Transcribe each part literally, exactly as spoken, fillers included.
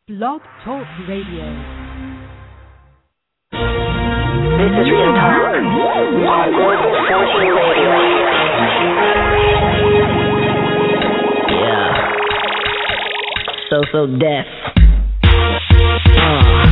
Blog Talk Radio. This is Real Talk on Global fourteen Radio. Yeah. So, so deaf. Uh.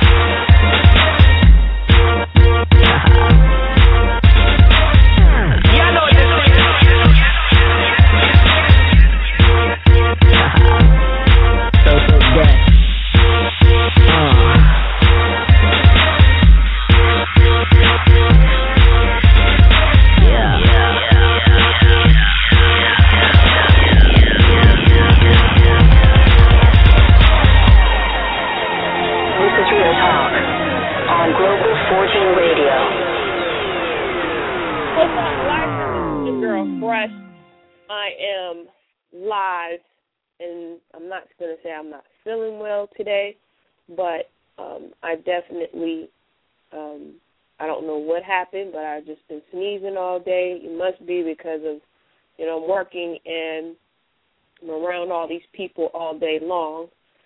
Today, but um, I definitely, um, I don't know what happened, but I've just been sneezing all day. It must be because of, you know, I'm working and I'm around all these people all day long.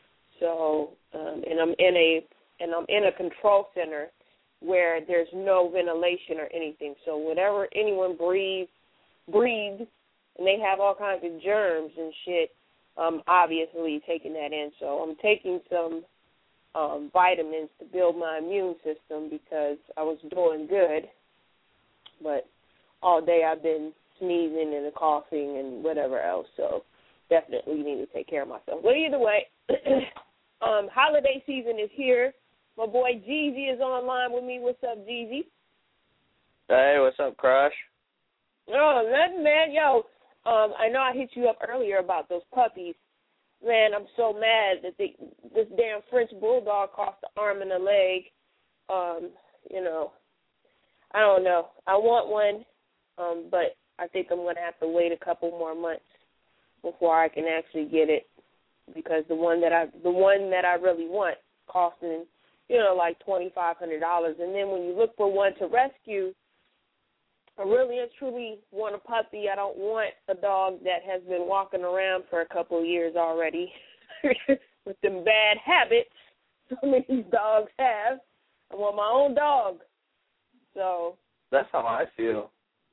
So, um, and I'm in a, and I'm in a control center where there's no ventilation or anything. So whatever anyone breathes, breathes, and they have all kinds of germs and shit. I'm obviously taking that in. So I'm taking some um, vitamins to build my immune system because I was doing good. But all day I've been sneezing and coughing and whatever else. So definitely need to take care of myself. But either way, um, holiday season is here. My boy Jeezy is online with me. What's up, Jeezy? Hey, what's up, Crush? Oh, nothing, man. Yo. Um, I know I hit you up earlier about those puppies. Man, I'm so mad that they, this damn French bulldog cost an arm and a leg. Um, you know, I don't know. I want one, um, but I think I'm going to have to wait a couple more months before I can actually get it because the one that I the one that I really want costing, you know, like twenty-five hundred dollars. And then when you look for one to rescue, I really and truly want a puppy. I don't want a dog that has been walking around for a couple of years already with them bad habits so many of these dogs have. I want my own dog. So that's how I feel.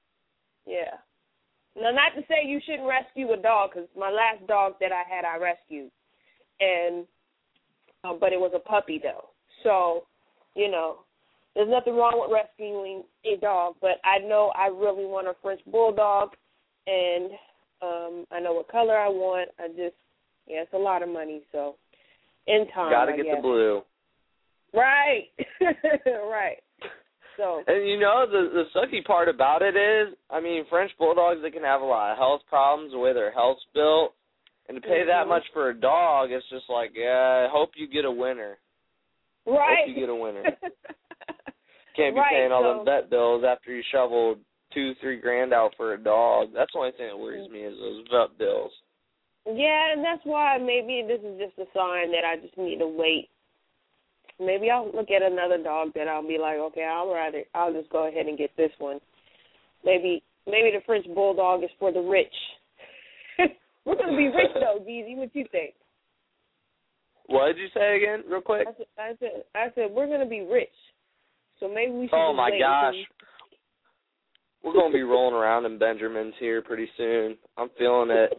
Yeah. Now, not to say you shouldn't rescue a dog, because my last dog that I had, I rescued, and um, but it was a puppy though. So, you know. There's nothing wrong with rescuing a dog, but I know I really want a French bulldog, and um, I know what color I want. I just, yeah, it's a lot of money, so in time, Gotta I get guess. the blue. Right, right. So, and you know, the the sucky part about it is, I mean, French bulldogs, they can have a lot of health problems, the way their health's built, and to pay mm-hmm. that much for a dog, it's just like, yeah, I hope you get a winner. Right. Hope you get a winner. Can't be right, paying all so, them vet bills after you shoveled two, three grand out for a dog. That's the only thing that worries me is those vet bills. Yeah, and that's why maybe this is just a sign that I just need to wait. Maybe I'll look at another dog that I'll be like, okay, I'll rather I'll just go ahead and get this one. Maybe maybe the French bulldog is for the rich. We're gonna be rich though, Jeezy. What you think? What did you say again, real quick? I said I said, I said we're gonna be rich. So maybe we should Oh, just my wait gosh. until... We're going to be rolling around in Benjamins here pretty soon. I'm feeling it.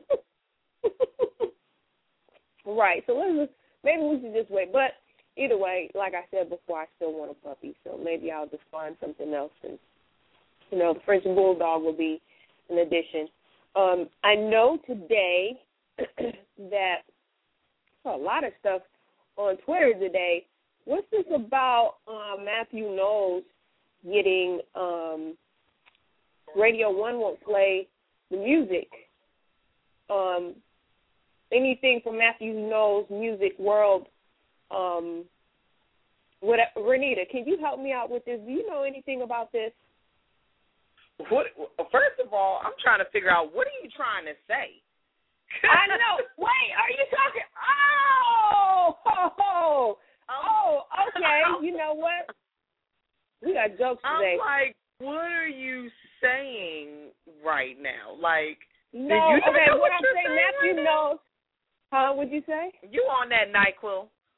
Right. So let's, maybe we should just wait. But either way, like I said before, I still want a puppy. So maybe I'll just find something else. And, you know, the French bulldog will be an addition. Um, I know today that oh, a lot of stuff on Twitter today. What's this about uh, Matthew Knowles getting um, Radio One won't play the music? Um, anything from Matthew Knowles' music world? Um, what, Renita, can you help me out with this? Do you know anything about this? What? First of all, I'm trying to figure out what are you trying to say? I know. Wait, are you talking? Oh, oh, oh. Oh, okay. You know what? We got jokes today. I'm like, what are you saying right now? Like, no, you okay, know what what I'm you're saying, saying Matthew right knows. Huh, what'd you say? You on that NyQuil.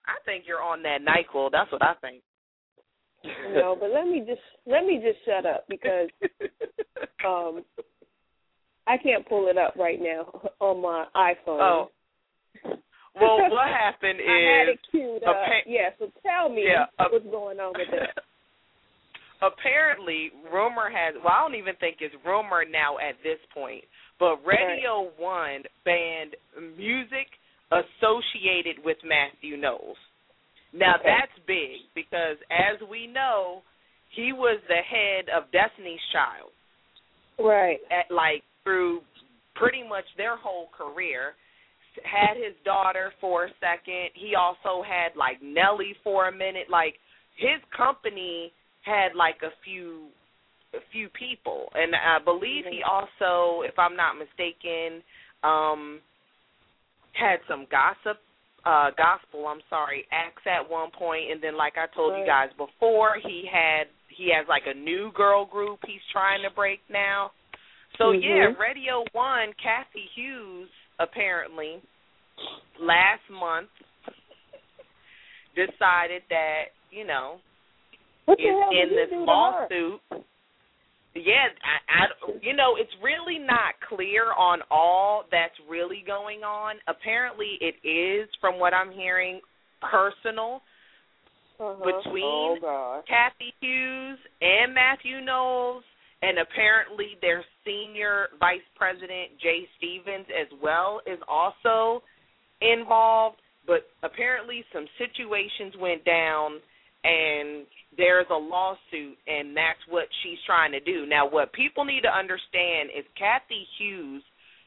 I think you're on that NyQuil. That's what I think. No, but let me just let me just shut up because um, I can't pull it up right now on my iPhone. Oh. Well, what happened is I had it queued up. appa- yeah, so tell me yeah, uh, what's going on with that. Apparently, rumor has. Well, I don't even think it's rumor now at this point. But Radio right. One banned music associated with Matthew Knowles. Now, okay. that's big because, as we know, he was the head of Destiny's Child. Right. At, like, through pretty much their whole career. Had his daughter for a second. He also had, like, Nelly for a minute. Like, his company had, like, a few a few people. And I believe he also, if I'm not mistaken, um, had some gossip, uh, gospel, I'm sorry, acts at one point. And then, like I told right. you guys before, he had he has, like, a new girl group he's trying to break now. So, mm-hmm. yeah, Radio One, Kathy Hughes, apparently, last month decided that, you know, what is in this lawsuit. Yeah, I, I, you know, it's really not clear on all that's really going on. Apparently it is, from what I'm hearing, personal uh-huh. between oh, Kathy Hughes and Matthew Knowles. And apparently their senior vice president, Jay Stevens, as well, is also involved. But apparently some situations went down, and there's a lawsuit, and that's what she's trying to do. Now, what people need to understand is Kathy Hughes,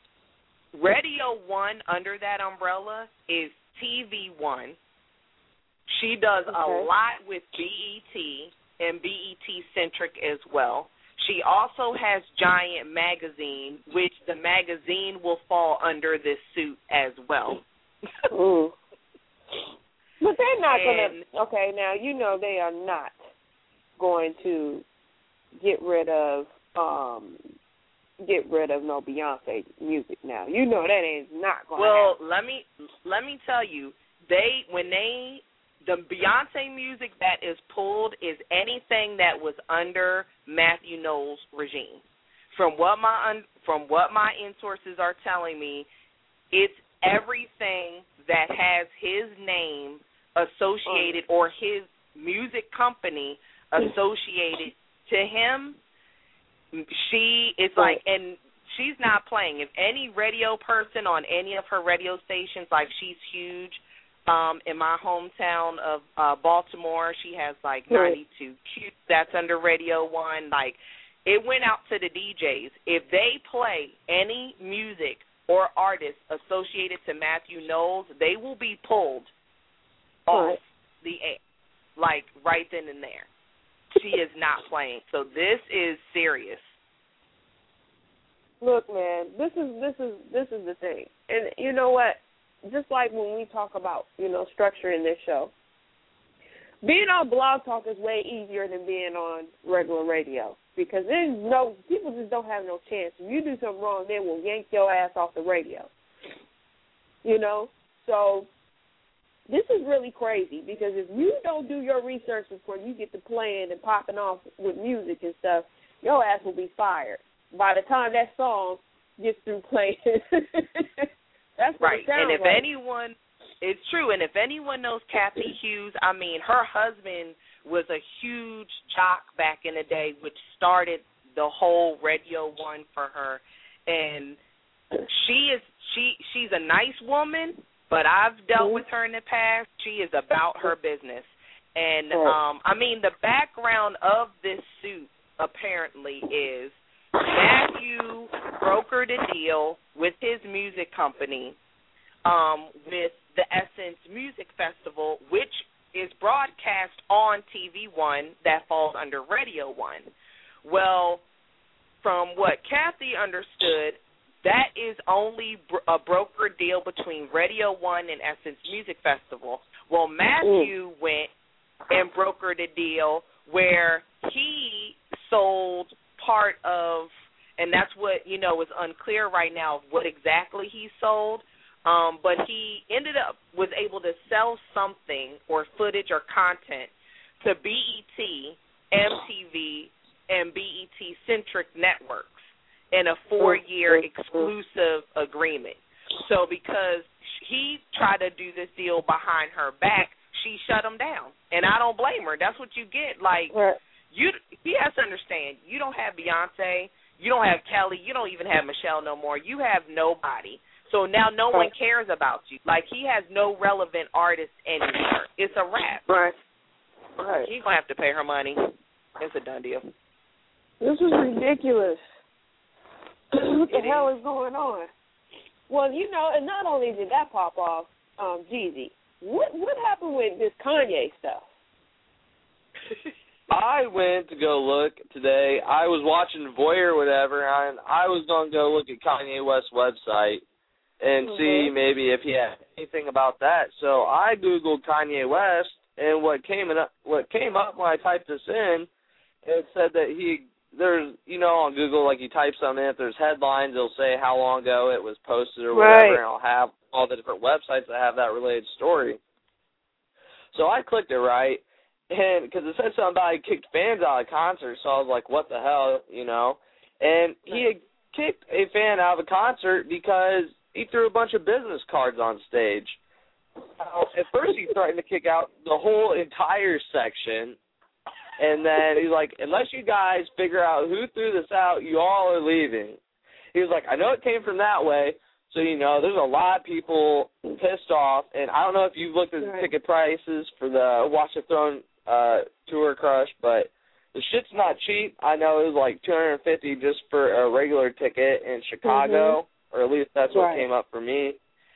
Radio One under that umbrella is T V One. She does okay. a lot with B E T and B E T-centric as well. She also has Giant Magazine, which the magazine will fall under this suit as well. Ooh. But they're not going to, okay, now, you know they are not going to get rid of, um, get rid of no Beyonce music now. You know that is not going to well, happen. Well, let me, let me tell you, they, when they, the Beyonce music that is pulled is anything that was under Matthew Knowles' regime. From what my un, from what my in-sources are telling me, it's everything that has his name associated or his music company associated to him. She is like, and she's not playing. If any radio person on any of her radio stations, like she's huge. Um, in my hometown of uh, Baltimore, she has like ninety-two Q. That's under Radio One. Like, it went out to the D Js. If they play any music or artist associated to Matthew Knowles, they will be pulled off the air, like right then and there. She is not playing. So this is serious. Look, man, this is this is this is the thing, and you know what? Just like when we talk about, you know, structuring this show, being on Blog Talk is way easier than being on regular radio because there's no, people just don't have no chance. If you do something wrong, they will yank your ass off the radio. You know? So this is really crazy because if you don't do your research before you get to playing and popping off with music and stuff, your ass will be fired by the time that song gets through playing. That's what right. it sounds and if like. anyone, it's true, and if anyone knows Kathy Hughes, I mean, her husband was a huge jock back in the day, which started the whole Radio One for her. And she is she she's a nice woman, but I've dealt with her in the past. She is about her business. And, um, I mean, the background of this suit apparently is Matthew brokered a deal with his music company um, with the Essence Music Festival, which is broadcast on T V One that falls under Radio One. Well, from what Kathy understood, that is only a broker deal between Radio One and Essence Music Festival. Well, Matthew went and brokered a deal where he sold part of, and that's what, you know, is unclear right now of what exactly he sold. Um, but he ended up was able to sell something or footage or content to B E T, M T V, and B E T-centric networks in a four-year exclusive agreement. So because he tried to do this deal behind her back, she shut him down. And I don't blame her. That's what you get. Like, right. you, he has to understand, you don't have Beyonce, you don't have Kelly, you don't even have Michelle no more. You have nobody. So now no one cares about you. Like, he has no relevant artist anymore. It's a wrap. Right. Right. He's going to have to pay her money. It's a done deal. This is ridiculous. What the It hell is. is going on? Well, you know, and not only did that pop off, um, Jeezy, what what happened with this Kanye stuff? I went to go look today. I was watching Voyeur or whatever, and I was going to go look at Kanye West's website and Mm-hmm. see maybe if he had anything about that. So I Googled Kanye West, and what came up, what came up when I typed this in, it said that he, there's, you know, on Google, like you type something in, if there's headlines, it'll say how long ago it was posted or whatever, Right. and it'll have all the different websites that have that related story. So I clicked it right, and because it said something about he kicked fans out of the concert, so I was like, what the hell, you know? And he had kicked a fan out of a concert because he threw a bunch of business cards on stage. Now, at first he threatened to kick out the whole entire section, and then he's like, unless you guys figure out who threw this out, you all are leaving. He was like, I know it came from that way, so, you know, there's a lot of people pissed off, and I don't know if you've looked at the Right. ticket prices for the Watch the Throne uh, Tour Crush, but the shit's not cheap. I know it was like two hundred fifty dollars just for a regular ticket in Chicago, mm-hmm. or at least that's what right. came up for me.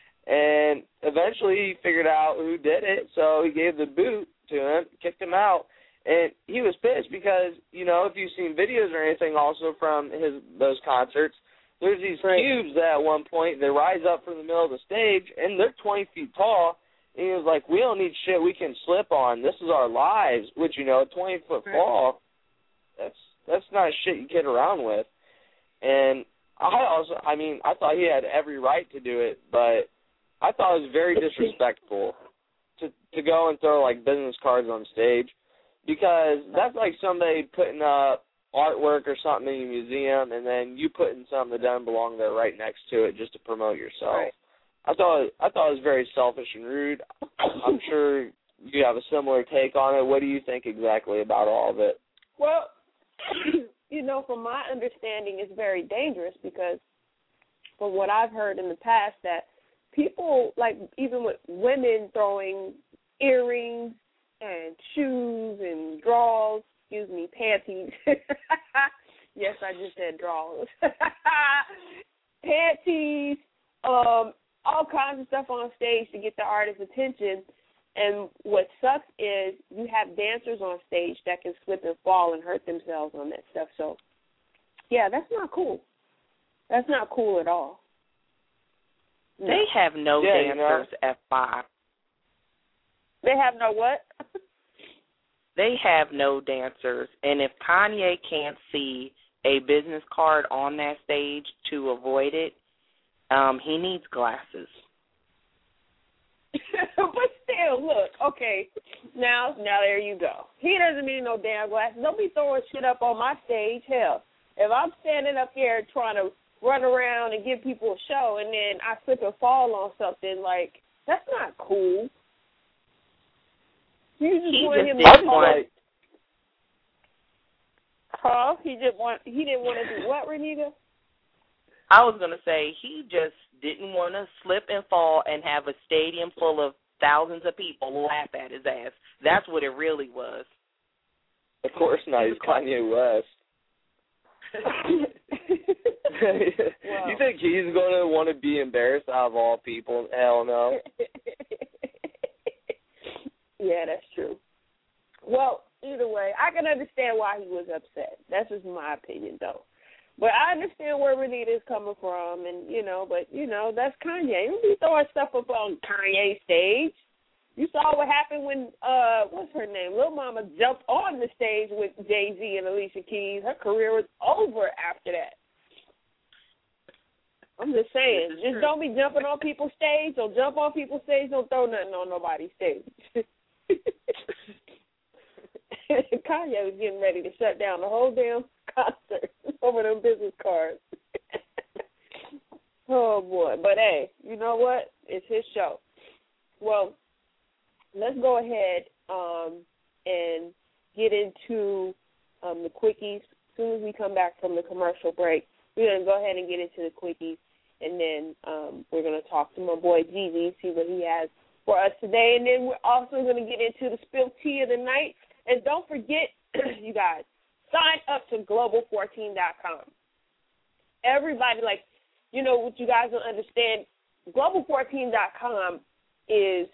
And eventually he figured out who did it, so he gave the boot to him, kicked him out. And he was pissed because, you know, if you've seen videos or anything also from his those concerts, there's these right. cubes that at one point, they rise up from the middle of the stage, and they're twenty feet tall. And he was like, we don't need shit we can slip on. This is our lives, which, you know, twenty-foot right. fall, that's that's not shit you kid around with. And I also, I mean, I thought he had every right to do it, but I thought it was very disrespectful to to go and throw, like, business cards on stage, because that's like somebody putting up artwork or something in a museum, and then you putting something that doesn't belong there right next to it just to promote yourself. Right. I thought I thought it was very selfish and rude. I'm sure you have a similar take on it. What do you think exactly about all of it? Well, you know, from my understanding, it's very dangerous because from what I've heard in the past that people, like even with women throwing earrings and shoes and drawers, excuse me, panties. Yes, I just said drawers. Panties, um, all kinds of stuff on stage to get the artist's attention. And what sucks is you have dancers on stage that can slip and fall and hurt themselves on that stuff. So, yeah, that's not cool. That's not cool at all. No. They have no Yeah, you know. dancers, F five. They have no what? They have no dancers. And if Kanye can't see a business card on that stage to avoid it, um, he needs glasses. But still, look, okay, now, now there you go. He doesn't need no damn glasses. Don't be throwing shit up on my stage. Hell, if I'm standing up here trying to run around and give people a show and then I slip and fall on something, like, that's not cool. You just He want just him didn't to want Huh? He didn't want he didn't want to do what, Renita? I was going to say he just didn't want to slip and fall and have a stadium full of thousands of people laugh at his ass. That's what it really was. Of course not. He's Kanye West. Wow. You think he's going to want to be embarrassed out of all people? Hell no. Yeah, that's true. Well, either way, I can understand why he was upset. That's just my opinion, though. But I understand where Renita's coming from, and, you know, but, you know, that's Kanye. Don't be throwing stuff up on Kanye's stage. You saw what happened when, uh, what's her name? Lil Mama jumped on the stage with Jay-Z and Alicia Keys. Her career was over after that. I'm just saying, just true. don't be jumping on people's stage. Don't jump on people's stage. Don't throw nothing on nobody's stage. Kanye was getting ready to shut down the whole damn concert over them business cards. Oh, boy. But, hey, you know what? It's his show. Well, let's go ahead um, and get into um, the quickies. As soon as we come back from the commercial break, we're going to go ahead and get into the quickies, and then um, we're going to talk to my boy Jeezy, see what he has for us today. And then we're also going to get into the spilled tea of the night. And don't forget, you guys, sign up to global fourteen dot com. Everybody, like, you know, what you guys don't understand, global fourteen dot com is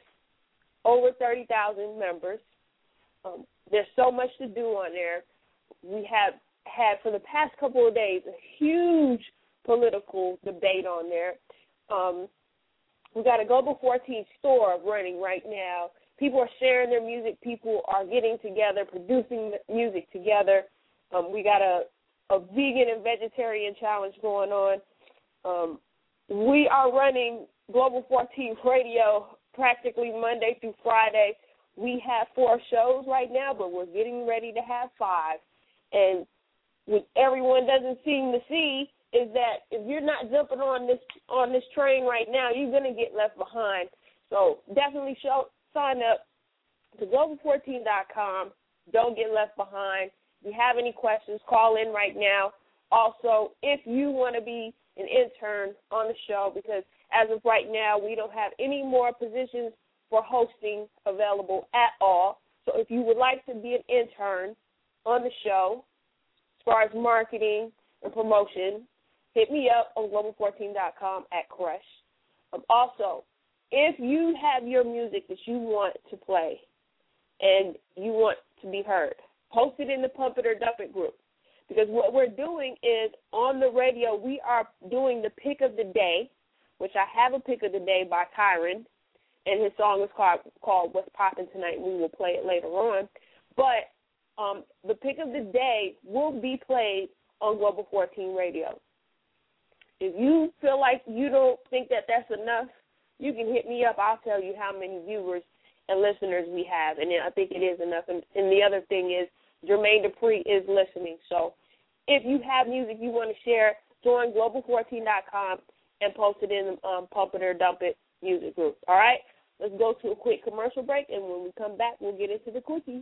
over thirty thousand members. Um, there's so much to do on there. We have had, for the past couple of days, a huge political debate on there. Um, we got a Global fourteen store running right now. People are sharing their music. People are getting together, producing music together. Um, we got a, a vegan and vegetarian challenge going on. Um, we are running Global fourteen Radio practically Monday through Friday. We have four shows right now, but we're getting ready to have five. And what everyone doesn't seem to see is that if you're not jumping on this on this train right now, you're going to get left behind. So definitely show, sign up to global fourteen dot com. Don't get left behind. If you have any questions, call in right now. Also, if you want to be an intern on the show, because as of right now, we don't have any more positions for hosting available at all. So if you would like to be an intern on the show, as far as marketing and promotion, hit me up on global fourteen dot com at Crush. Um, also, if you have your music that you want to play and you want to be heard, post it in the Pump It or Dump It group. Because what we're doing is, on the radio, we are doing the pick of the day, which I have a pick of the day by Kyron, and his song is called, called What's Poppin' Tonight. We will play it later on. But um, the pick of the day will be played on Global fourteen Radio. If you feel like you don't think that that's enough, you can hit me up. I'll tell you how many viewers and listeners we have, and I think it is enough. And, and the other thing is, Jermaine Dupri is listening. So if you have music you want to share, join global fourteen dot com and post it in the um, Pump It or Dump It music group. All right? Let's go to a quick commercial break, and when we come back, we'll get into the quickies.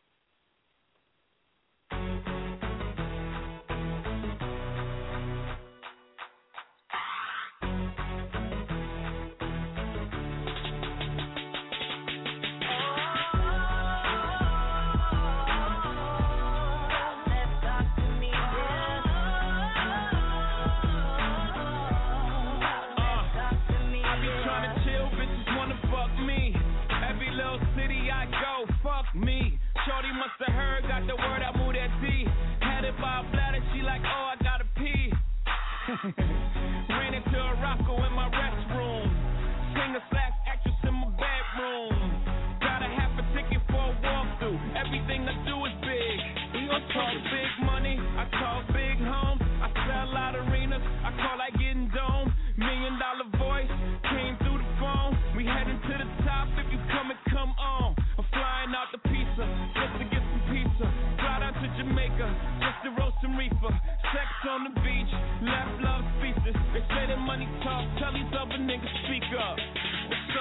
Me, Shorty must have heard, got the word, I moved that D. Had it by a bladder, she like, oh, I gotta pee. Ran into a Rocco in my restroom. Singer slash actress in my bedroom. Got a half a ticket for a walkthrough. Everything I do is big. We gon' talk big money, I talk big homes. I sell out arenas, I call like getting dome. Million dollar voice, came through the phone. We heading to the top, if you come and come on. Flying out the pizza, just to get some pizza. Fly down to Jamaica, just to roast some reefer. Sex on the beach, left love speeches. They say that money talk, tell these other niggas speak up.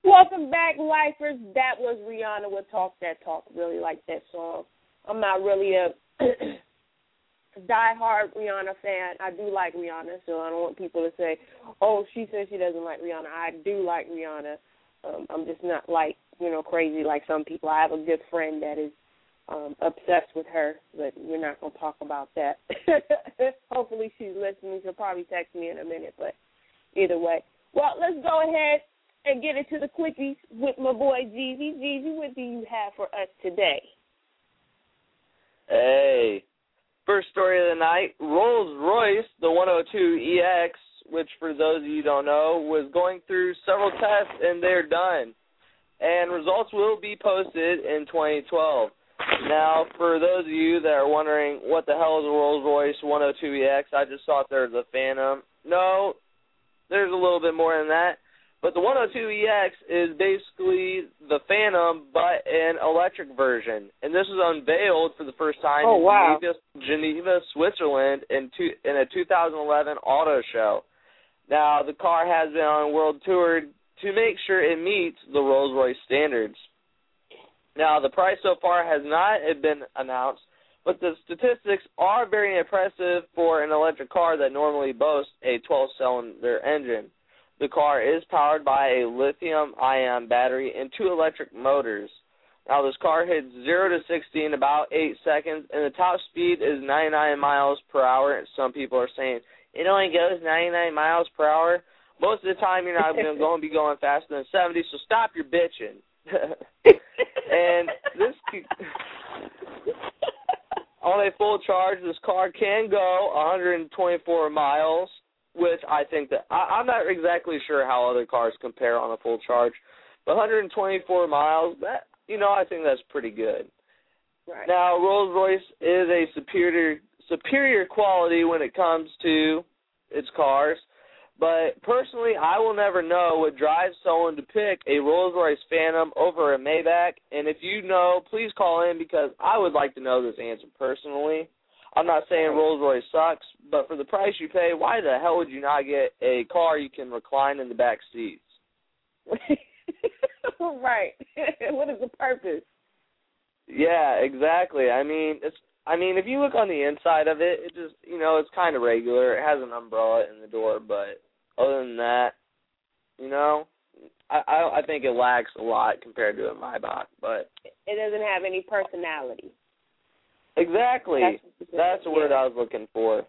Welcome back, lifers. That was Rihanna with Talk That Talk. Really like that song. I'm not really a die-hard Rihanna fan. I do like Rihanna, so I don't want people to say, oh, she says she doesn't like Rihanna. I do like Rihanna. Um, I'm just not like, you know, crazy like some people. I have a good friend that is um, obsessed with her, but we're not going to talk about that. Hopefully she's listening. She'll probably text me in a minute, but either way. Well, let's go ahead and get into the quickies with my boy Jeezy. Jeezy, what do you have for us today? Hey. First story of the night, Rolls-Royce, the one oh two E X, which for those of you who don't know, was going through several tests and they're done. And results will be posted in twenty twelve. Now, for those of you that are wondering what the hell is a Rolls-Royce one oh two E X, I just thought there was a Phantom. No, there's a little bit more than that. But the one oh two E X is basically the Phantom, but an electric version. And this was unveiled for the first time oh, in wow. Geneva, Geneva, Switzerland in, two, in a two thousand eleven auto show. Now, the car has been on a world tour to make sure it meets the Rolls-Royce standards. Now, the price so far has not been announced, but the statistics are very impressive for an electric car that normally boasts a twelve-cylinder engine. The car is powered by a lithium-ion battery and two electric motors. Now, this car hits zero to sixty in about eight seconds, and the top speed is ninety-nine miles per hour. Some people are saying, it only goes ninety-nine miles per hour. Most of the time, you're not going to be going faster than seventy, so stop your bitching. And this, on a full charge, this car can go one hundred twenty-four miles. Which I think that, I, I'm not exactly sure how other cars compare on a full charge, but one hundred twenty-four miles, that, you know, I think that's pretty good. Right. Now, Rolls-Royce is a superior superior quality when it comes to its cars, but personally, I will never know what drives someone to pick a Rolls-Royce Phantom over a Maybach, and if you know, please call in because I would like to know this answer personally. I'm not saying Rolls-Royce sucks, but for the price you pay, why the hell would you not get a car you can recline in the back seats? Right. What is the purpose? Yeah, exactly. I mean, it's. I mean, if you look on the inside of it, it just, you know, it's kind of regular. It has an umbrella in the door, but other than that, you know, I, I, I think it lacks a lot compared to a Maybach. But it doesn't have any personality. Exactly. That's, That's the word yeah. I was looking for.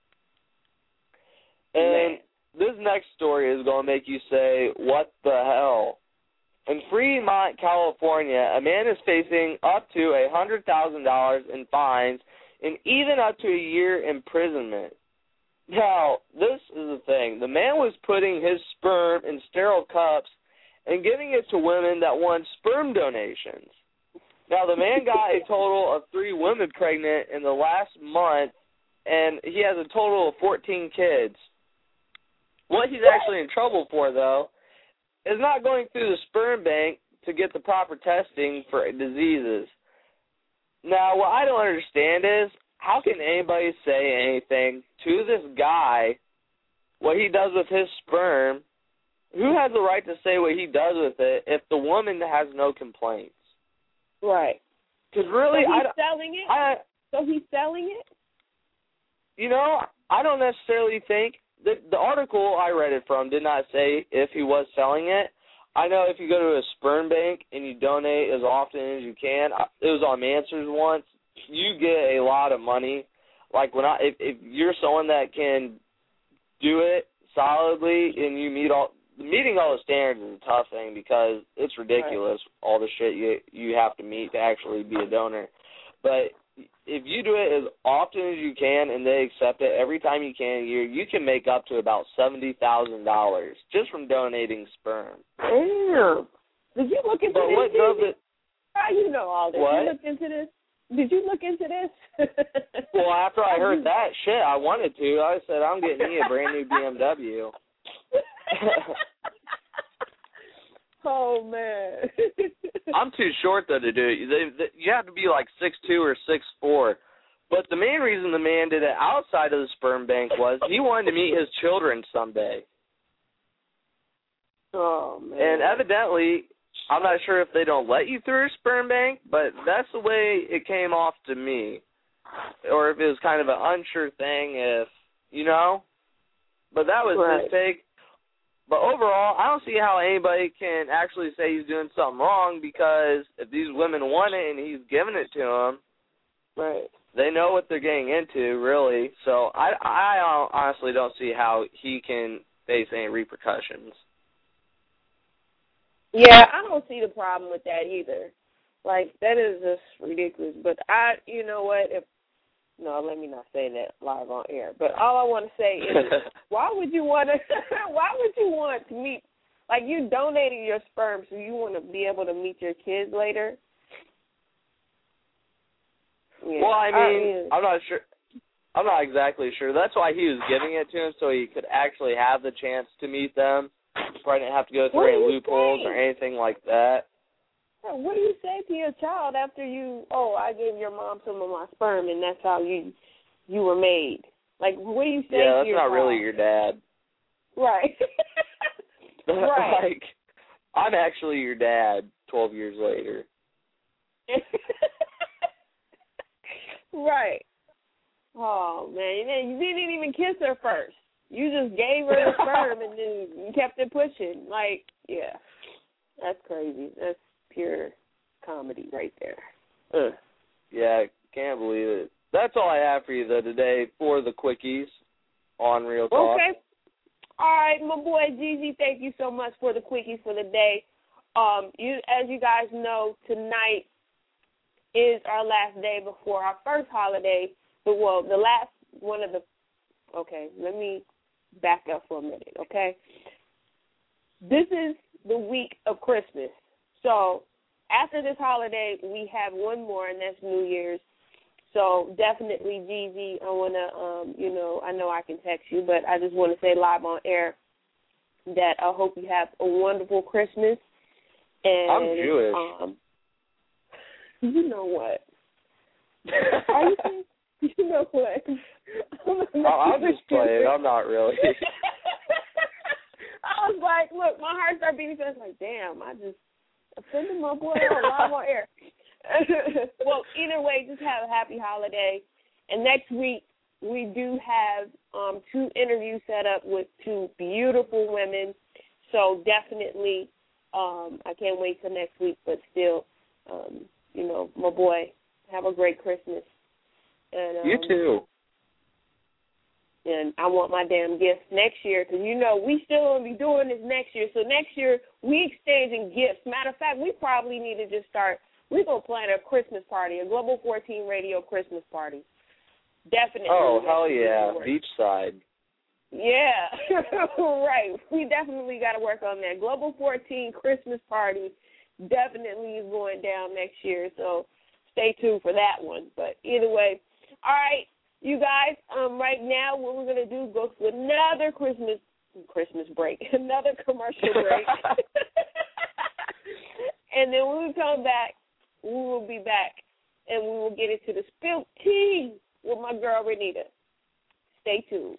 And Man. This next story is going to make you say, what the hell? In Fremont, California, a man is facing up to one hundred thousand dollars in fines and even up to a year imprisonment. Now, this is the thing. The man was putting his sperm in sterile cups and giving it to women that want sperm donations. Now, the man got a total of three women pregnant in the last month, and he has a total of fourteen kids. What he's actually in trouble for, though, is not going through the sperm bank to get the proper testing for diseases. Now, what I don't understand is, how can anybody say anything to this guy, what he does with his sperm? Who has the right to say what he does with it if the woman has no complaints? Right. Because really, so he's I, selling it? I, so he's selling it? You know, I don't necessarily think, the, the article I read it from did not say if he was selling it. I know if you go to a sperm bank and you donate as often as you can, it was on Mansers once, you get a lot of money. Like when I, if, if you're someone that can do it solidly and you meet all, meeting all the standards is a tough thing because it's ridiculous, right. all the shit you you have to meet to actually be a donor. But if you do it as often as you can and they accept it every time you can a year, you can make up to about seventy thousand dollars just from donating sperm. Damn. Did you look into but this? What does it, How you know all this? What? You looked into this? Did you look into this? Well, after I heard that shit, I wanted to. I said, I'm getting me a brand new B M W. Oh, man. I'm too short, though, to do it. They, they, you have to be like six two or six four. But the main reason the man did it outside of the sperm bank was he wanted to meet his children someday. Oh, man. And evidently, I'm not sure if they don't let you through a sperm bank, but that's the way it came off to me. Or if it was kind of an unsure thing, if, you know. But that was right. his take. But overall, I don't see how anybody can actually say he's doing something wrong, because if these women want it and he's giving it to them, right. they know what they're getting into, really. So I, I honestly don't see how he can face any repercussions. Yeah, I don't see the problem with that either. Like, that is just ridiculous. But I, you know what, if, no, let me not say that live on air. But all I want to say is, why would you want to, why would you want to meet, like, you donated your sperm, so you want to be able to meet your kids later? Yeah. Well, I mean, I mean, I'm not sure. I'm not exactly sure. That's why he was giving it to him, so he could actually have the chance to meet them. Probably didn't have to go through any loopholes or anything like that. What do you say to your child after you, oh, I gave your mom some of my sperm and that's how you you were made? Like, what do you say yeah, to that's your not child? really your dad. Right. right. Like, I'm actually your dad twelve years later. Right. Oh, man. You didn't even kiss her first. You just gave her the sperm and then you kept it pushing. Like, yeah. That's crazy. That's pure comedy right there. Ugh. Yeah, can't believe it. That's all I have for you, though, today for the quickies on Real Talk. Okay. All right, my boy Gigi, thank you so much for the quickies for the day. Um, you, as you guys know, tonight is our last day before our first holiday. But, well, the last one of the, okay, let me back up for a minute, okay? This is the week of Christmas. So after this holiday, we have one more, and that's New Year's. So definitely, Jeezy, I want to, um, you know, I know I can text you, but I just want to say live on air that I hope you have a wonderful Christmas. And, I'm Jewish. Um, you know what? Are you saying? You know what? I'm, I'm just playing. I'm not really. I was like, look, my heart started beating. So I was like, damn, I just offended my boy on live on air. Well, either way, just have a happy holiday. And next week, we do have um, two interviews set up with two beautiful women. So definitely, um, I can't wait till next week. But still, um, you know, my boy, have a great Christmas. And, um, you too. And I want my damn gifts next year because, you know, we still going to be doing this next year. So next year, we exchanging gifts. Matter of fact, we probably need to just start, we're going to plan a Christmas party, a Global fourteen Radio Christmas party. Definitely. Oh, hell yeah. Beachside. Yeah. Right. We definitely got to work on that. Global fourteen Christmas party definitely is going down next year. So stay tuned for that one. But either way, all right, you guys, um, right now what we're going to do, go to another Christmas Christmas break, another commercial break. And then when we come back, we will be back, and we will get into the spilled tea with my girl, Renita. Stay tuned.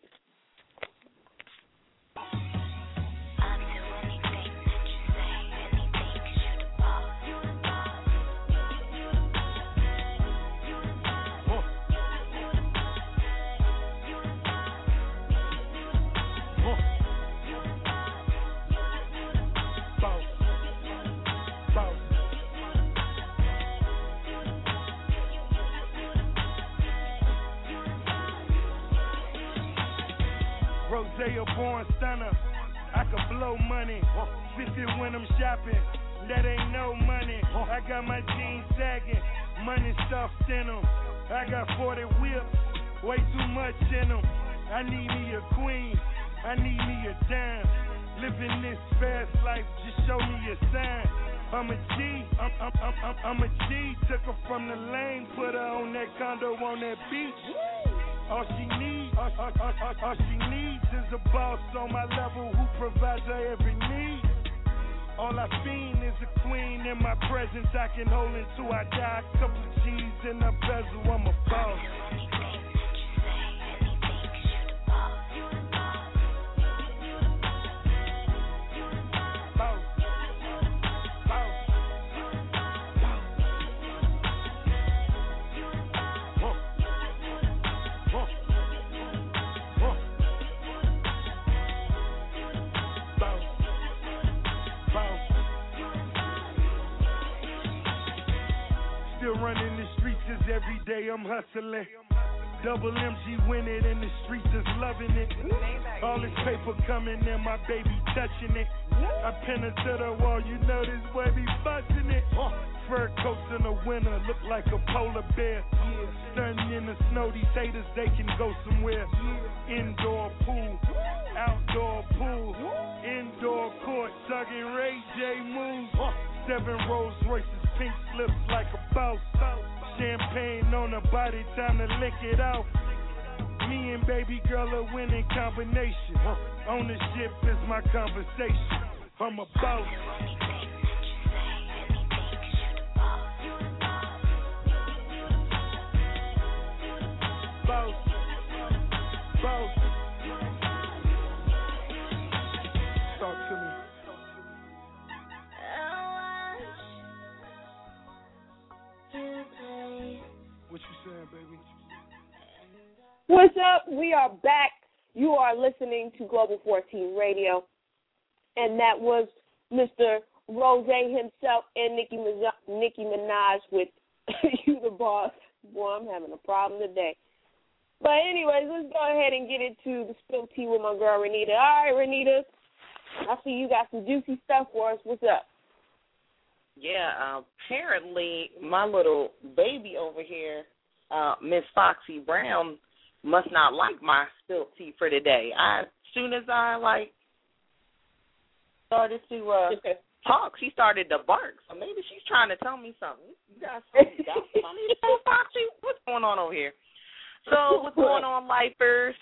Rosé born stunner, I can blow money, spend it when I'm shopping, that ain't no money. I got my jeans sagging, money stuffed in them. I got forty whips, way too much in them. I need me a queen, I need me a dime. Living this fast life, just show me a sign. I'm a G, I'm, I'm, I'm, I'm, I'm a G. Took her from the lane, put her on that condo on that beach. All she needs, all, all, all, all, all she needs is a boss on my level who provides her every need. All I fiend is a queen in my presence. I can hold until I die. Couple G's in a bezel, I'm a boss. running the streets cause every day I'm hustling. Double M G win it and the streets is loving it. All this paper coming and my baby touching it. I pin her to the wall, you know this boy be busting it. Fur coats in the winter look like a polar bear. Stunning in the snow, these haters they can go somewhere. Indoor pool, outdoor pool, indoor court, tugging Ray J moves. Seven Rolls Royces, pink slips like a boss. Champagne on her body, time to lick it out. Me and baby girl a winning combination. Ownership is my conversation. I'm a boss. Boss. Boss. Talk to me. What you saying, baby? What's up? We are back. You are listening to Global fourteen Radio, and that was Mister Rose himself and Nicki Minaj, Nicki Minaj with You the Boss. Boy, I'm having a problem today. But anyways, let's go ahead and get into the spill tea with my girl Renita. All right, Renita, I see you got some juicy stuff for us. What's up? Yeah, uh, apparently my little baby over here, uh, Miss Foxy Brown, must not like my spilt tea for today. I, as soon as I, like, started to uh, talk, she started to bark. So maybe she's trying to tell me something. You got something, you got something to say, Foxy? What's going on over here? So what's going on, lifers?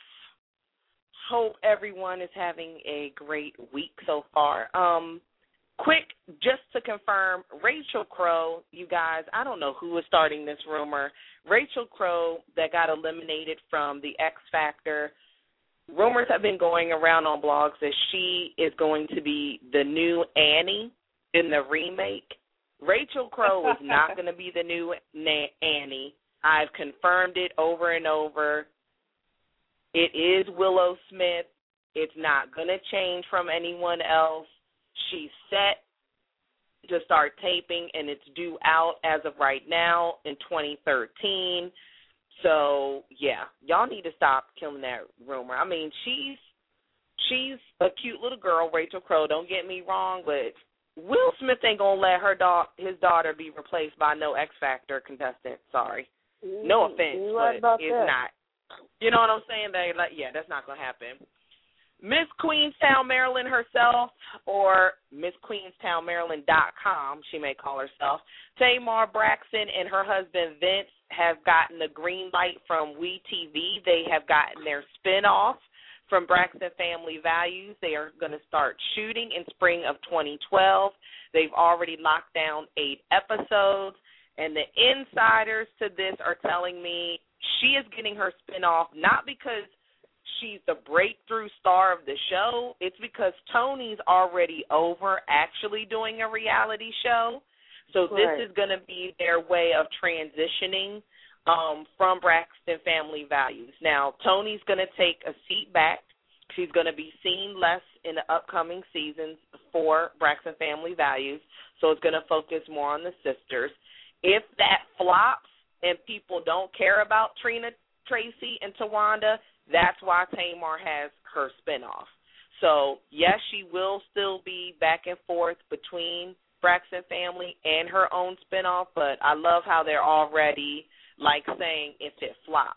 Hope everyone is having a great week so far. Um, quick, just to confirm, Rachel Crow, you guys, I don't know who is starting this rumor. Rachel Crow that got eliminated from the X Factor. Rumors have been going around on blogs that she is going to be the new Annie in the remake. Rachel Crow is not going to be the new Na- Annie. I've confirmed it over and over. It is Willow Smith. It's not going to change from anyone else. She's set to start taping, and it's due out as of right now in twenty thirteen. So, yeah, y'all need to stop killing that rumor. I mean, she's she's a cute little girl, Rachel Crow. Don't get me wrong, but Will Smith ain't going to let her da- his daughter be replaced by no X Factor contestant. Sorry. No offense, but it's that. Not. You know what I'm saying? They like, yeah, that's not going to happen. Miss Queenstown, Maryland herself, or Miss Queenstown Maryland dot com, she may call herself, Tamar Braxton and her husband Vince have gotten the green light from WeTV. They have gotten their spinoff from Braxton Family Values. They are going to start shooting in spring of twenty twelve. They've already locked down eight episodes, and the insiders to this are telling me she is getting her spinoff not because she's the breakthrough star of the show. It's because Tony's already over actually doing a reality show. So this right. is going to be their way of transitioning um, from Braxton Family Values. Now, Tony's going to take a seat back. She's going to be seen less in the upcoming seasons for Braxton Family Values. So it's going to focus more on the sisters. If that flops and people don't care about Trina, Tracy, and Tawanda, that's why Tamar has her spinoff. So, yes, she will still be back and forth between Braxton Family and her own spinoff, but I love how they're already, like, saying if it flops.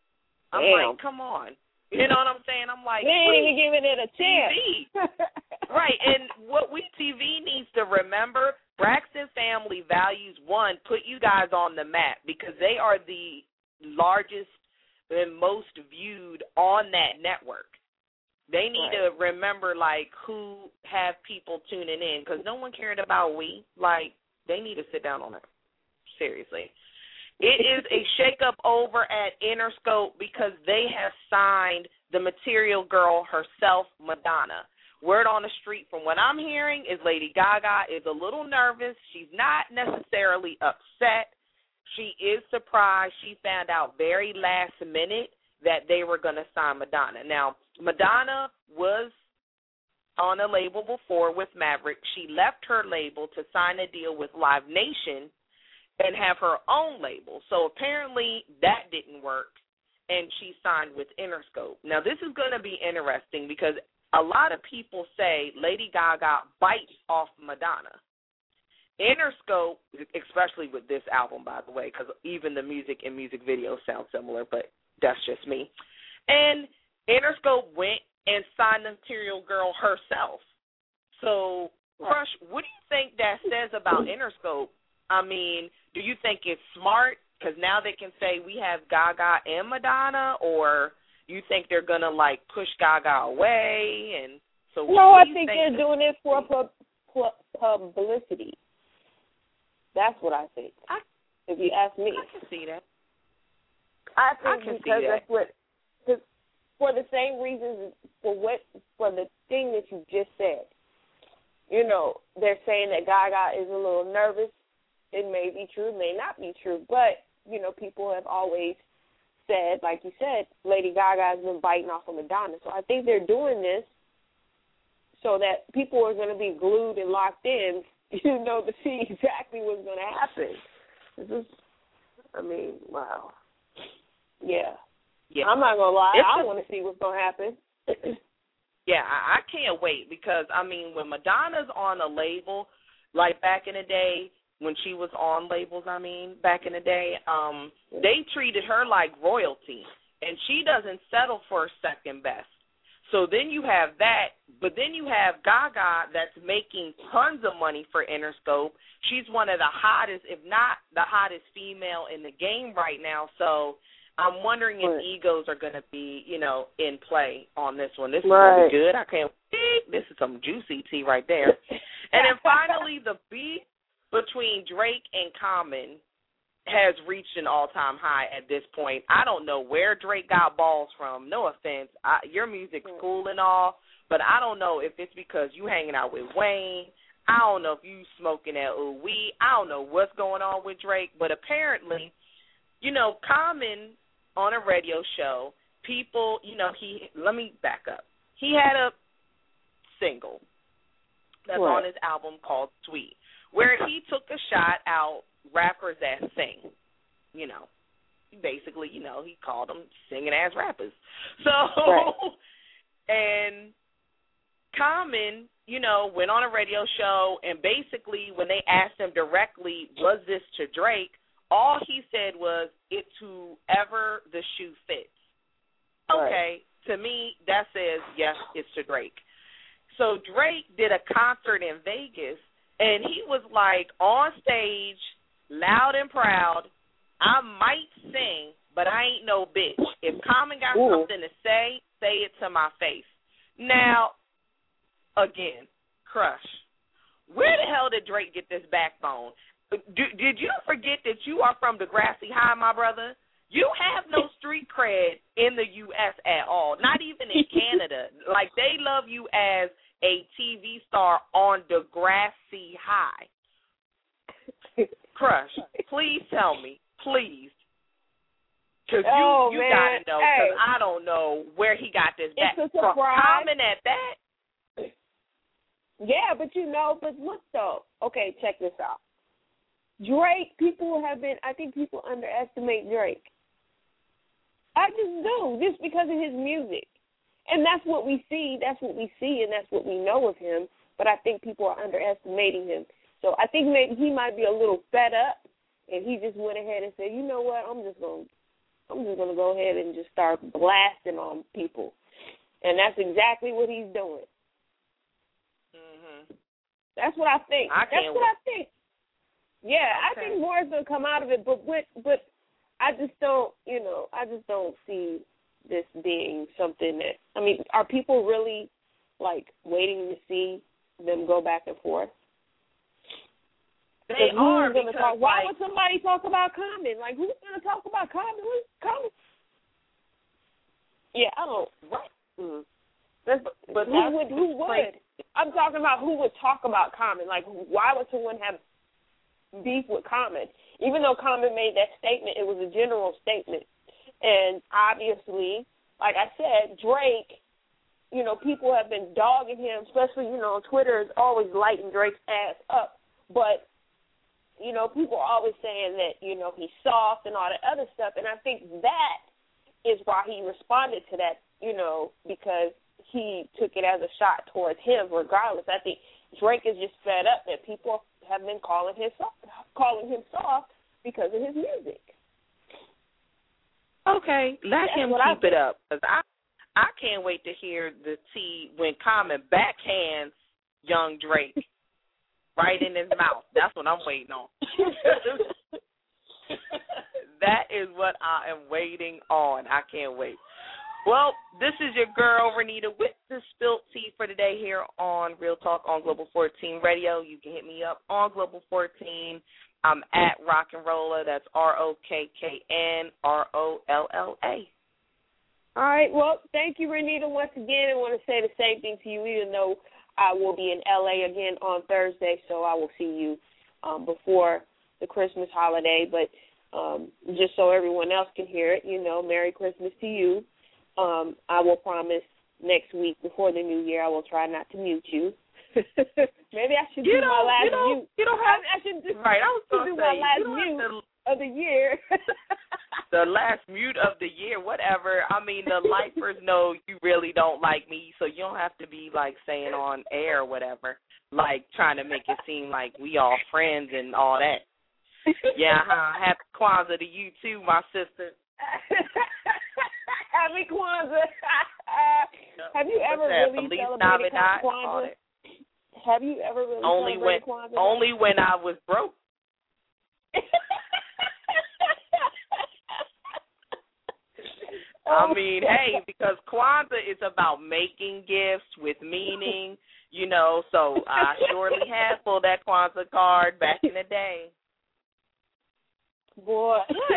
I'm Damn. like, come on. You know what I'm saying? I'm like, they ain't even giving it a chance. Right, and what WeTV needs to remember, Braxton Family Values, one, put you guys on the map because they are the largest and most viewed on that network. They need right. to remember, like, who have people tuning in because no one cared about we. Like, they need to sit down on it. Seriously. It is a shakeup over at Interscope because they have signed the material girl herself, Madonna. Word on the street from what I'm hearing is Lady Gaga is a little nervous. She's not necessarily upset. She is surprised. She found out very last minute that they were going to sign Madonna. Now, Madonna was on a label before with Maverick. She left her label to sign a deal with Live Nation, and have her own label. So apparently that didn't work, and she signed with Interscope. Now, this is going to be interesting because a lot of people say Lady Gaga bites off Madonna. Interscope, especially with this album, by the way, because even the music and music videos sound similar, but that's just me. And Interscope went and signed the Material Girl herself. So, Crush, what do you think that says about Interscope? I mean, do you think it's smart because now they can say we have Gaga and Madonna, or you think they're going to, like, push Gaga away? And so, No, I think, think they're doing it for pub- pub- publicity. That's what I think. I, if you ask me, I can see that. I think I can because see that. that's what, cause for the same reasons, for what, for the thing that you just said. You know, they're saying that Gaga is a little nervous. It may be true, may not be true, but you know, people have always said, like you said, Lady Gaga has been biting off of Madonna. So I think they're doing this so that people are going to be glued and locked in, you know, to see exactly what's going to happen. This is, I mean, wow. Yeah. Yeah. I'm not going to lie. It's I a- want to see what's going to happen. Yeah, I, I can't wait because, I mean, when Madonna's on a label, like back in the day, when she was on labels, I mean, back in the day, um, they treated her like royalty, and she doesn't settle for second best. So then you have that, but then you have Gaga that's making tons of money for Interscope. She's one of the hottest, if not the hottest female in the game right now. So I'm wondering if right. egos are going to be, you know, in play on this one. This is right. going to be good. I can't wait. This is some juicy tea right there. And then finally, the beef between Drake and Common has reached an all-time high at this point. I don't know where Drake got balls from. No offense. I, your music's cool and all, but I don't know if it's because you hanging out with Wayne. I don't know if you smoking that ooh weed. I don't know what's going on with Drake, but apparently, you know, Common on a radio show, people, you know, he, let me back up. He had a single that's right. on his album called Sweet, where he took a shot out rappers that sing, you know. Basically, you know, he called them singing-ass rappers. So, right. and Common, you know, went on a radio show, and basically when they asked him directly, was this to Drake, all he said was, it's whoever the shoe fits. Okay, right. To me, that says, yes, it's to Drake. So Drake did a concert in Vegas, and he was like on stage, loud and proud, I might sing, but I ain't no bitch. If Common got Ooh. something to say, say it to my face. Now, again, Crush, where the hell did Drake get this backbone? D- did you forget that you are from Degrassi High, my brother? You have no street cred in the U S at all, not even in Canada. Like, they love you as a T V star on Degrassi High. Crush, please tell me, please. Because you, oh, you man. got to know, because hey. I don't know where he got this back It's a from. surprise. Common at that? Yeah, but you know, but look though. Okay, check this out. Drake, people have been, I think people underestimate Drake. I just do, just because of his music. And that's what we see, that's what we see, and that's what we know of him. But I think people are underestimating him. So I think maybe he might be a little fed up, and he just went ahead and said, you know what, I'm just going to I'm just going to go ahead and just start blasting on people. And that's exactly what he's doing. Mm-hmm. That's what I think. I That's can't what wait. I think. Yeah, Okay. I think more is going to come out of it, but but but I just don't, you know, I just don't see this being something that, I mean, are people really, like, waiting to see them go back and forth? They are, gonna because, talk, why like, would somebody talk about Common? Like, who's going to talk about Common? Who's Common? Yeah, I don't. Right. Mm. That's, But who that's would? Who would? crazy. I'm talking about who would talk about Common. Like, why would someone have beef with Common? Even though Common made that statement, it was a general statement. And obviously, like I said, Drake, you know, people have been dogging him, especially, you know, Twitter is always lighting Drake's ass up. But you know, people are always saying that, you know, he's soft and all that other stuff, and I think that is why he responded to that, you know, because he took it as a shot towards him regardless. I think Drake is just fed up that people have been calling him soft, calling him soft because of his music. Okay, let That's him keep it up, because I, I can't wait to hear the tea when Common backhands young Drake right in his mouth. That's what I'm waiting on. That is what I am waiting on. I can't wait. Well, this is your girl, Renita, with the Spilt Tea for today here on Real Talk on Global fourteen Radio. You can hit me up on Global fourteen. I'm at Rock and Rolla. That's R O K K N R O L L A. All right. Well, thank you, Renita, once again. I want to say the same thing to you, even though I will be in L A again on Thursday, so I will see you um, before the Christmas holiday. But um, just so everyone else can hear it, you know, Merry Christmas to you. Um, I will promise next week before the new year I will try not to mute you. Maybe I should you do my last you don't, mute. You don't have, I should do, right, I was do going to my say, last you mute to, of the year. The last mute of the year, whatever. I mean, the lifers know you really don't like me, so you don't have to be, like, saying on air or whatever, like trying to make it seem like we all friends and all that. Yeah, huh? Happy Kwanzaa to you, too, my sister. Happy Kwanzaa. Have you ever What's really Feliz celebrated Navidad, Kwanzaa? Have you ever really only celebrated when, Kwanzaa? Only when I was broke. I mean, hey, because Kwanzaa is about making gifts with meaning, you know, so I surely had pulled that Kwanzaa card back in the day. Boy.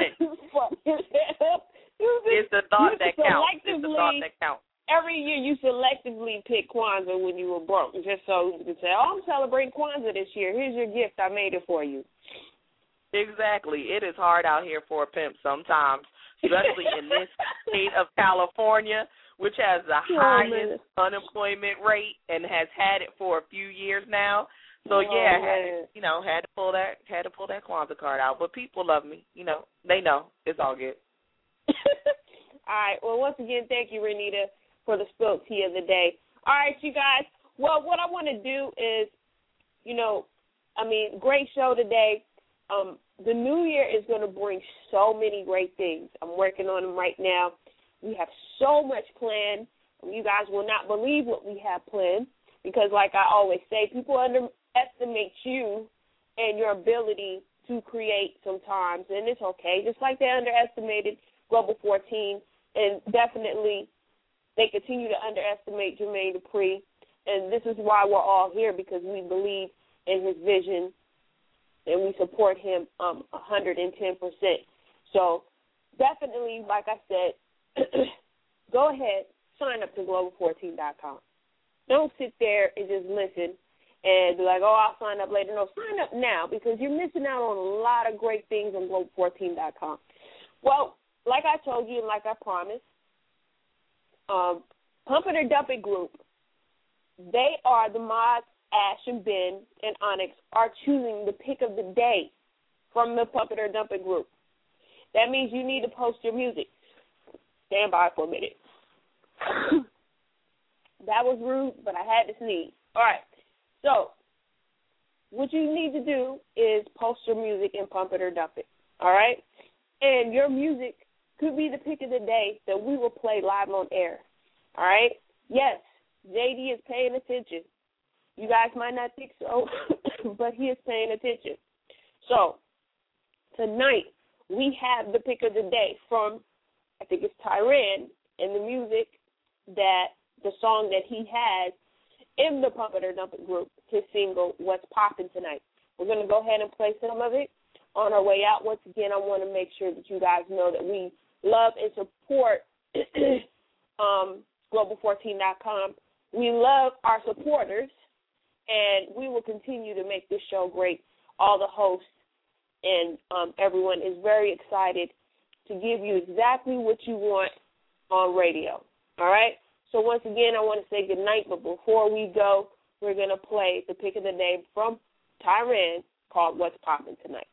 It's the thought that counts. It's the thought that counts. Every year you selectively pick Kwanzaa when you were broke, just so you can say, oh, I'm celebrating Kwanzaa this year. Here's your gift. I made it for you. Exactly. It is hard out here for a pimp sometimes, especially in this state of California, which has the oh, highest man. unemployment rate and has had it for a few years now. So oh, yeah, had, man. you know, had to pull that had to pull that Kwanzaa card out. But people love me, you know. They know it's all good. All right. Well, once again, thank you, Renita, for the Spilt Tea of the day. All right, you guys. Well, what I want to do is, you know, I mean, great show today. Um, the new year is going to bring so many great things. I'm working on them right now. We have so much planned. You guys will not believe what we have planned because, like I always say, people underestimate you and your ability to create sometimes, and it's okay. Just like they underestimated Global fourteen, and definitely they continue to underestimate Jermaine Dupri, and this is why we're all here, because we believe in his vision and we support him um, one hundred ten percent. So definitely, like I said, go ahead, sign up to global fourteen dot com. Don't sit there and just listen and be like, oh, I'll sign up later. No, sign up now because you're missing out on a lot of great things on global fourteen dot com. Well, like I told you and like I promised, um, Pump It or Dump It Group, they are the mods. Ash and Ben and Onyx are choosing the pick of the day from the Pump It or Dump It Group. That means you need to post your music. Stand by for a minute. That was rude, but I had to sneeze. All right. So what you need to do is post your music and Pump It or Dump It. All right? And your music could be the pick of the day that we will play live on air. All right? Yes, J D is paying attention. You guys might not think so, but he is paying attention. So tonight we have the pick of the day from, I think it's Tyran, and the music that, the song that he has in the Pump It or Dump It group, his single, What's Poppin' Tonight. We're going to go ahead and play some of it on our way out. Once again, I want to make sure that you guys know that we love and support um, global fourteen dot com. We love our supporters, and we will continue to make this show great. All the hosts and um, everyone is very excited to give you exactly what you want on radio. All right? So once again, I want to say good night, but before we go, we're going to play the pick of the day from Tyran called What's Poppin' Tonight.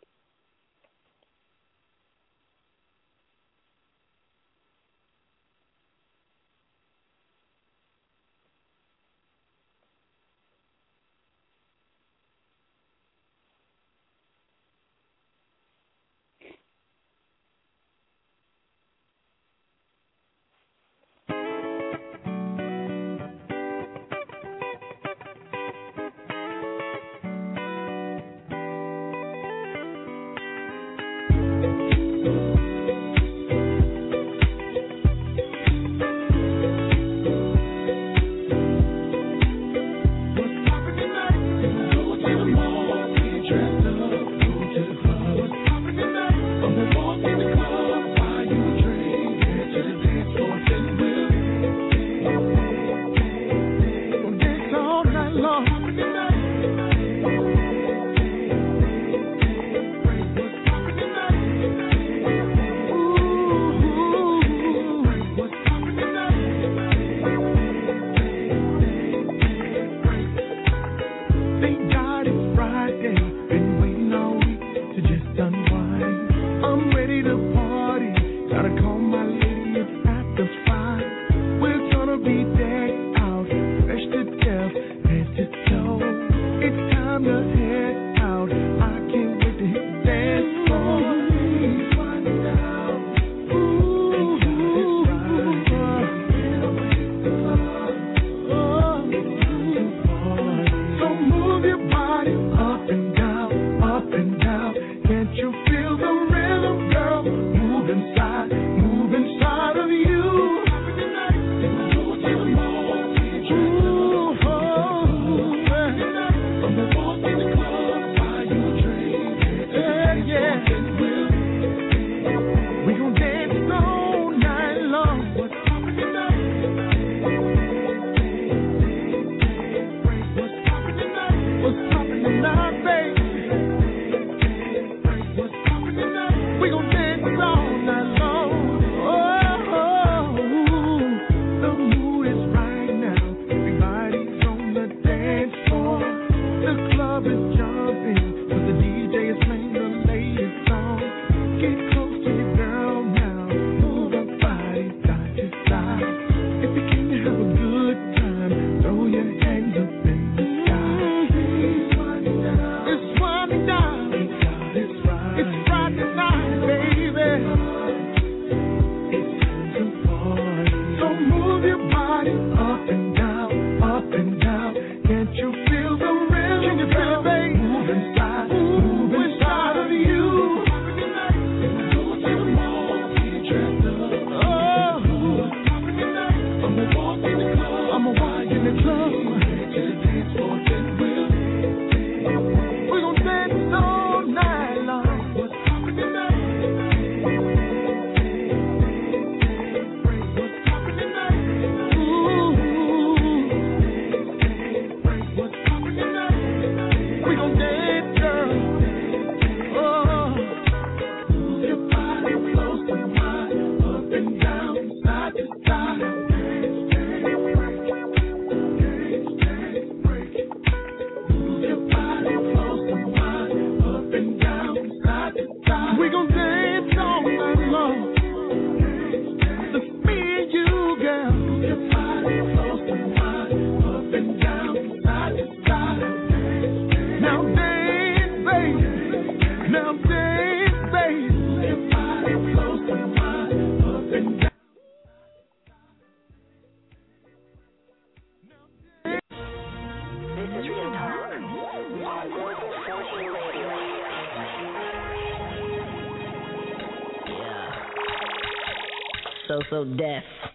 So, so deaf.